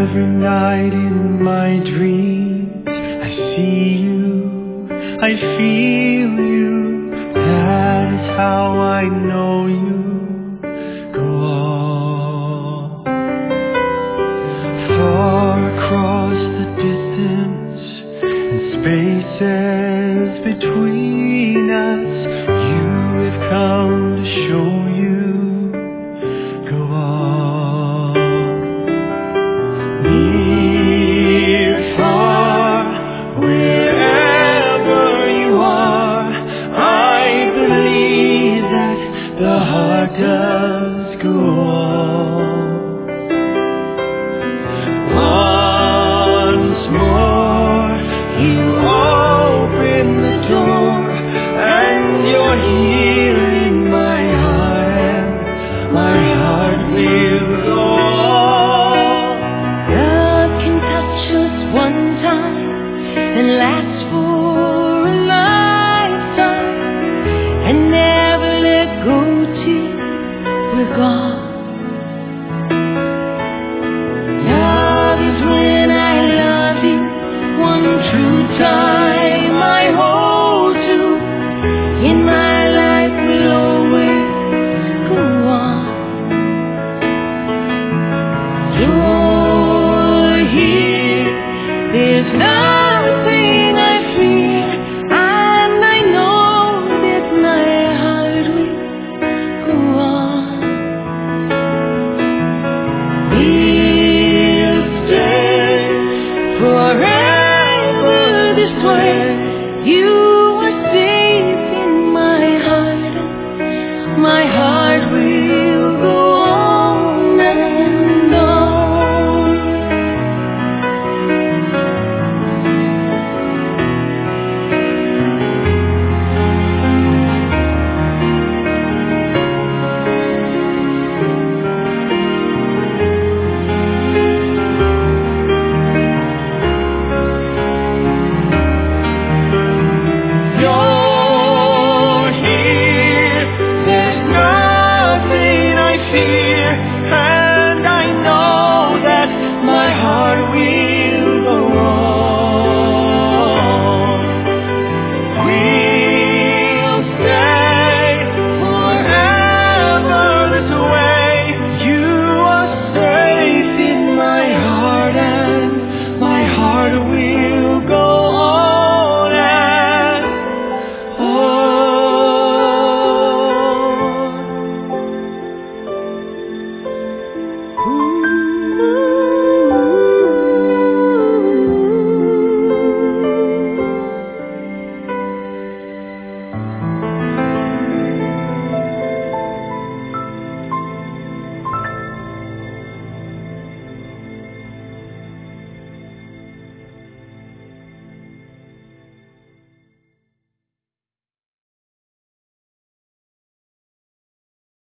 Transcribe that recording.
Every night in my dreams I see you, I feel you. That is how I know you. Go on. Far across the distance and spaces between us, you have come to show you. Go on. Near, far, wherever you are, I believe that the heart does go on. Once more, you open the door, and you're here in my heart, and my heart will go on. Love can touch us one time and last for a lifetime, and never let go till we're gone. Love is when I love you, one true time I hold you. In my life will always go on. You're here, there's nothing I fear, and I know that my heart will go on. We'll stay forever this way. You